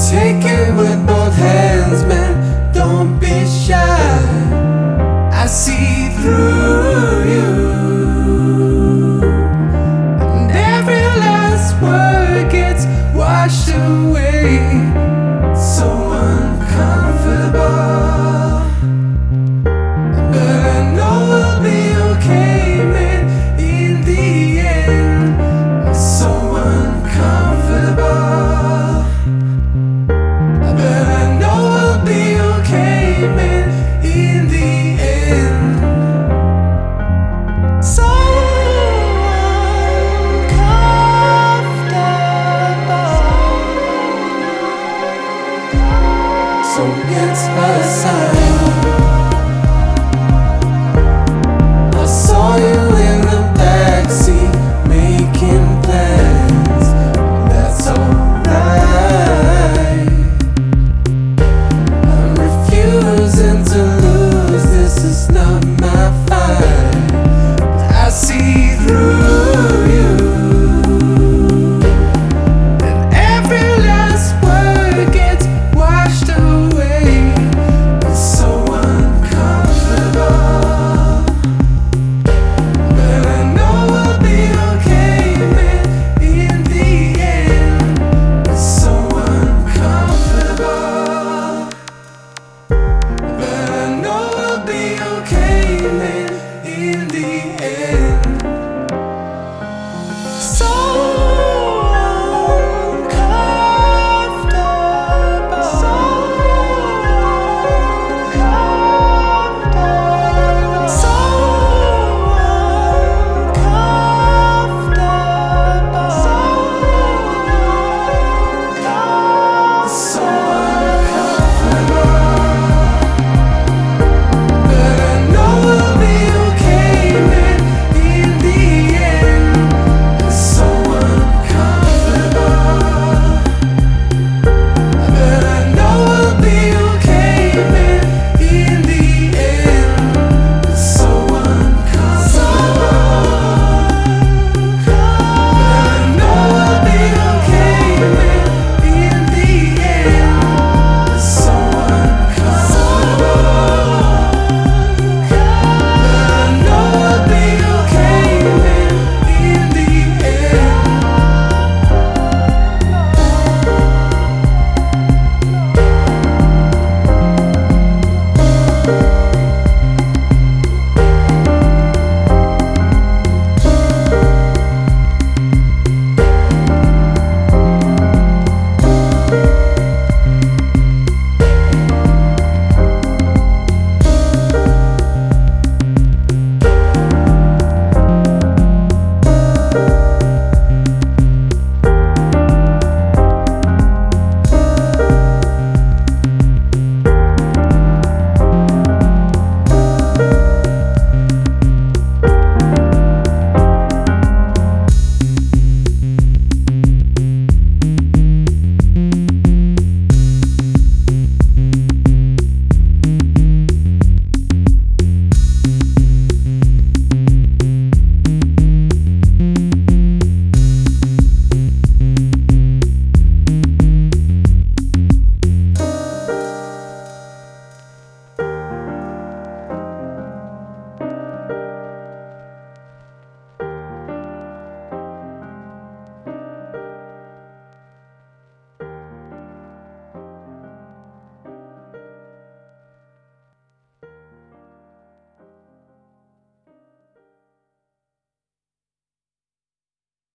Take it with both hands, man, don't be shy. I see through you, and every last word gets washed away. So uncomfortable, but I know we'll be okay, man, in the end. So uncomfortable, but I know we'll be okay, man, in the end. So uncomfortable, so it's a sign.